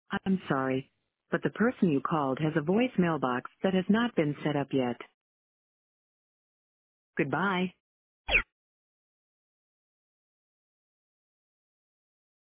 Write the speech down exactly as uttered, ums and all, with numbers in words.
I'm sorry, but the person you called has a voice mailbox that has not been set up yet. Goodbye.